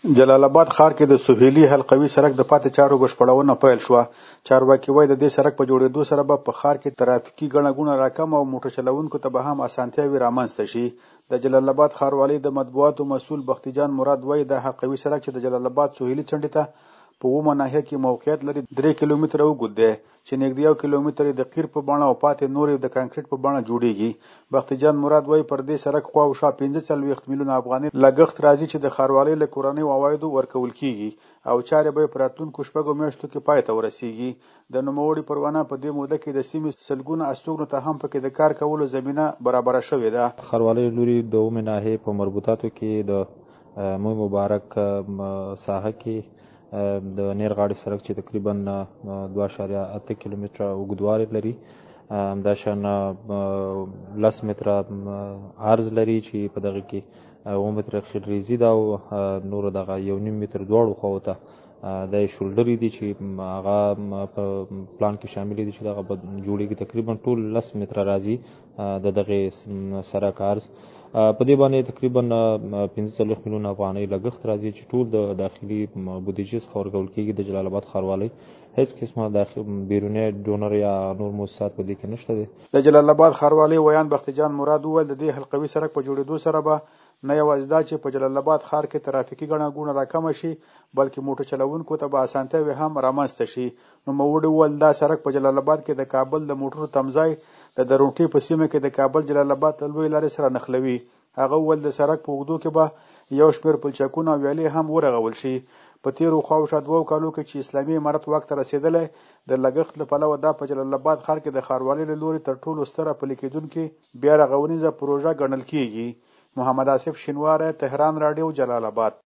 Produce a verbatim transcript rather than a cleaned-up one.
جلال آباد ښار کې د سهیلي حلقوي سړک د پاتې چارو بشپړونه پیل شوه. چارواکي وایي د دې سړک په جوړېدو سره به په ښار کې ترافیکي ګڼه ګوڼه راکمه او موټر چلوونکو ته به هم اسانتیاوې رامنځته شي. د جلال آباد ښاروالۍ د مطبوعاتو مسؤل بختي جان مراد وایي د حلقوي سړک چې د جلال آباد سهیلي څنډې ته په اوومه ناحیه کې موقعیت لري درې کیلومتره اوږد دی چې نږدې یو کیلومتر یې د قیر په بڼه او پاتې نور یې د کانکریټ په بڼه جوړیږي. بختي جان مراد وایي پر دې سړک خواوشا پنځه څلوېښت میلیونه افغانۍ لګښت راځي چې د ښاروالۍ له کورنیو عوایدو ورکول کیږي او چارې به په راتلونکو شپږو میاشتو کې پای ته ورسیږي. د نوموړي پروانه په دې موده کې د سیمې سلګونه استوګنو ته هم پکې د کار کولو زمینه برابره شوې ده. ښاروالۍ لوري د اوومې ناحیې په مربوطاتو کې د موی مبارک ساحه کې د نیر غاړې سړک چې تقریبا دوه اعشاریه اته کیلومتره اوږدوالی لري، همداشان لس متره عرض لري چې په دغه کې اووه متره خیلریزي ده او نور دغه یو نیم متر دواړو خواو ته د شولډرې دي چې هغه په پلان کې شامل دي چې دغه به جوړېږي. تقریبا ټول لس متره راځي د دغه سړک عرض. په دې باندې تقریبا پنځه څلوېښت میلیونه افغانۍ لګښت راځي چې ټول د داخلي بودیجې څخه ورکول کېږي. د جلال آباد ښاروالۍ هیڅ قسمه بیرونی ډونر یا نور موسسات په دې کې نشته دي. د جلال آباد ښاروالۍ ویان بختي جان مراد وویل د دې حلقوي سړک په جوړېدو سره به نه یوازې دا چې په جلال آباد ښار کې ترافیکي ګڼه ګوڼه راکمه شي بلکې موټر چلوونکو ته به اسانتیاوې هم رامنځته شي. نوموړي وویل دا سړک په جلال آباد کې د کابل د موټرو تمځای د درونټې په سیمه کې د کابل جلال آباد له لویې لارې سره نښلوي. هغه وویل د سړک په اوږدو کې به یو شمېر پلچکونه او ویالې هم ورغول شي. په تېرو خواوشا دوو کالو کې چې اسلامي امارت واک ته رسېدلی د لګښت له پلوه دا په جلال آباد ښار کې د ښاروالۍ له لوري تر ټولو ستره پلي کېدونکې بیا رغونیزه پروژه ګڼل کېږي. محمد آصف شینواری، تهران راډیو، جلال آباد.